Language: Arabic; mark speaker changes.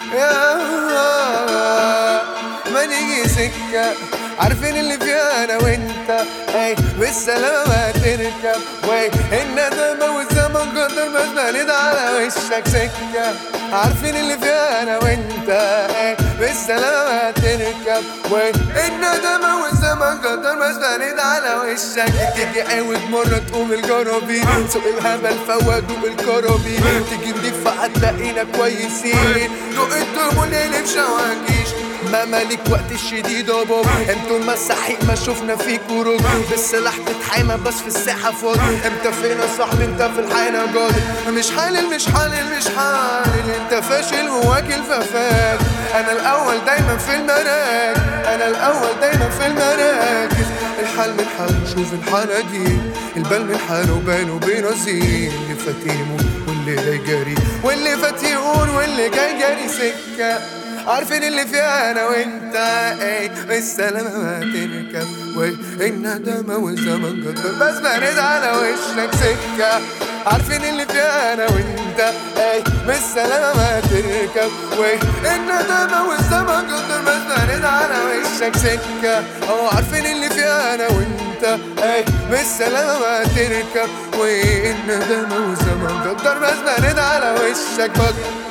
Speaker 1: يا ما نيجي سكة عارفين اللي فيها انا وانت، اي بالسلامة هتركب، وي الندمة والزمن قدر ما زمانت على وشك سكة. عارفين اللي فيها انا وانت، اي بالسلامة هتركب، وي الندمة والزمن قدر ما زمانت على وشك. تيجي عاود مرة تقوم الجرابي، سوق الهبل فوق دوق الكرابي، تيجي نضيف هتلاقينا كويسين، دوق الدم والليل بشواكيش. ما مالك وقت الشديد يا بابا، انتوا المساحيق ما شفنا فيكوا رجل، بالسلاح تتحامى بس في الساحة فاضي. انت فين يا صاحبي؟ انت في الحانة جاضي، مش حالل مش حالل مش حالل، انت فاشل وواكل ففاك. انا الاول دايما في المراكز، انا الاول دايما في المراكز. الحال من حال شوف الحالة دي، البال من حاله وباله بيرازيل، اللي فاتيمه واللي جاي جاري، واللي فات يقول واللي جاي جاري سكة. عارفين اللي فيها انا وانت، اي بالسلامة ما تركب، والندمة والزمن قدر بس بارد على وشك سكة. عارفين اللي فيها انا وانت، اي بالسلامة ما تركب، والندمة والزمن قدر بس بارد على وشك سكة. عارفين اللي فيها انا وانت، اي بالسلامة ما تركب، والندمة والزمن قدر بس بارد على وشك.